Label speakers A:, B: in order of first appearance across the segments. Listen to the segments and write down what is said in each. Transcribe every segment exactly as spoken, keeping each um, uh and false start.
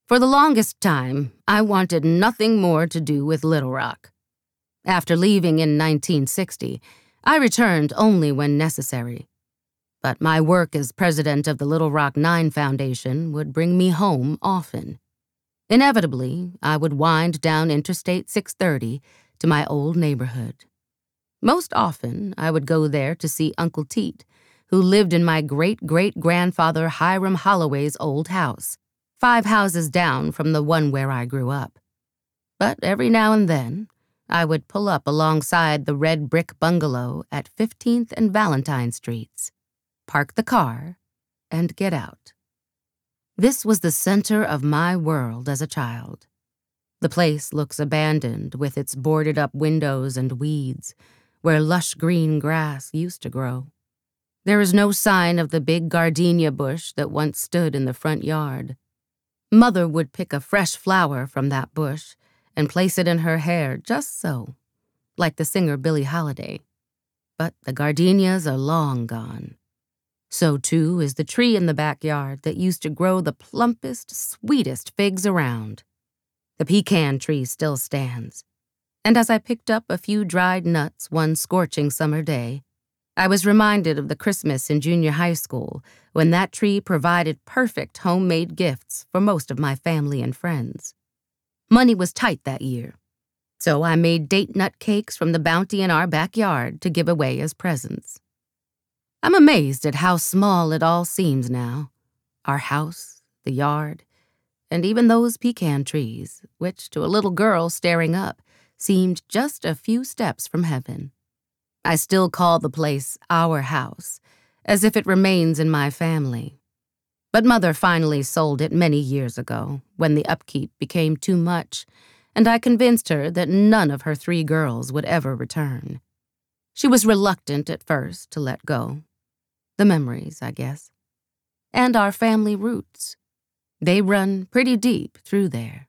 A: For the longest time, I wanted nothing more to do with Little Rock. After leaving in nineteen sixty, I returned only when necessary. But my work as president of the Little Rock Nine Foundation would bring me home often. Inevitably, I would wind down Interstate six thirty to my old neighborhood. Most often, I would go there to see Uncle Teet, who lived in my great-great-grandfather Hiram Holloway's old house, five houses down from the one where I grew up. But every now and then, I would pull up alongside the red brick bungalow at fifteenth and Valentine Streets, park the car, and get out. This was the center of my world as a child. The place looks abandoned with its boarded-up windows and weeds, where lush green grass used to grow. There is no sign of the big gardenia bush that once stood in the front yard. Mother would pick a fresh flower from that bush and place it in her hair just so, like the singer Billie Holiday. But the gardenias are long gone. So, too, is the tree in the backyard that used to grow the plumpest, sweetest figs around. The pecan tree still stands, and as I picked up a few dried nuts one scorching summer day, I was reminded of the Christmas in junior high school when that tree provided perfect homemade gifts for most of my family and friends. Money was tight that year, so I made date nut cakes from the bounty in our backyard to give away as presents. I'm amazed at how small it all seems now. Our house, the yard, and even those pecan trees, which to a little girl staring up seemed just a few steps from heaven. I still call the place our house, as if it remains in my family. But Mother finally sold it many years ago, when the upkeep became too much, and I convinced her that none of her three girls would ever return. She was reluctant at first to let go. The memories, I guess. And our family roots. They run pretty deep through there.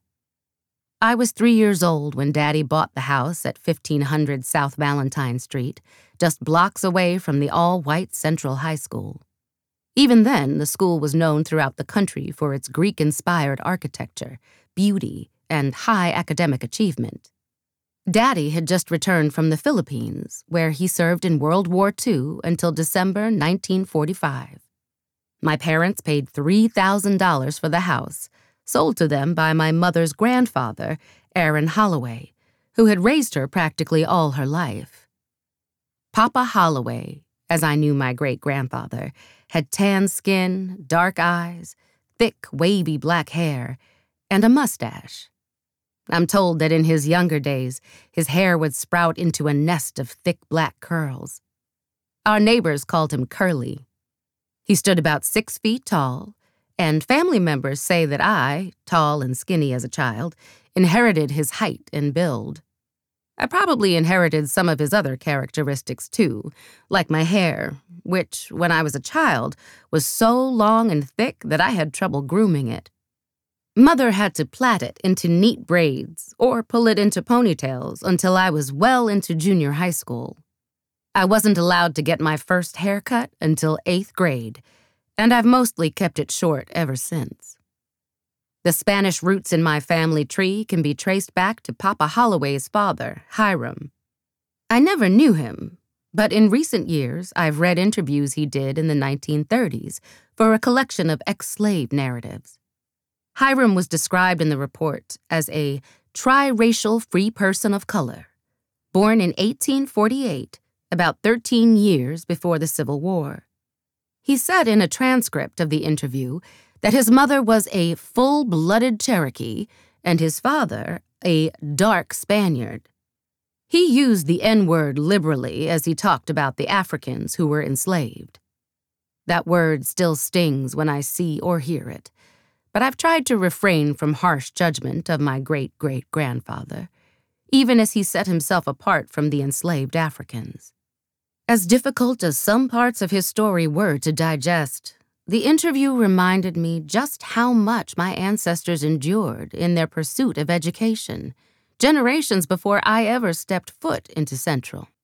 A: I was three years old when Daddy bought the house at fifteen hundred South Valentine Street, just blocks away from the all-white Central High School. Even then, the school was known throughout the country for its Greek-inspired architecture, beauty, and high academic achievement. Daddy had just returned from the Philippines, where he served in World War Two until December nineteen forty-five. My parents paid three thousand dollars for the house, sold to them by my mother's grandfather, Aaron Holloway, who had raised her practically all her life. Papa Holloway, as I knew my great-grandfather, had tan skin, dark eyes, thick, wavy black hair, and a mustache. I'm told that in his younger days, his hair would sprout into a nest of thick black curls. Our neighbors called him Curly. He stood about six feet tall, and family members say that I, tall and skinny as a child, inherited his height and build. I probably inherited some of his other characteristics too, like my hair, which, when I was a child, was so long and thick that I had trouble grooming it. Mother had to plait it into neat braids or pull it into ponytails until I was well into junior high school. I wasn't allowed to get my first haircut until eighth grade, and I've mostly kept it short ever since. The Spanish roots in my family tree can be traced back to Papa Holloway's father, Hiram. I never knew him, but in recent years I've read interviews he did in the nineteen thirties for a collection of ex-slave narratives. Hiram was described in the report as a triracial free person of color, born in eighteen forty-eight, about thirteen years before the Civil War. He said in a transcript of the interview that his mother was a full-blooded Cherokee and his father a dark Spaniard. He used the N-word liberally as he talked about the Africans who were enslaved. That word still stings when I see or hear it, but I've tried to refrain from harsh judgment of my great-great-grandfather, even as he set himself apart from the enslaved Africans. As difficult as some parts of his story were to digest, the interview reminded me just how much my ancestors endured in their pursuit of education, generations before I ever stepped foot into Central.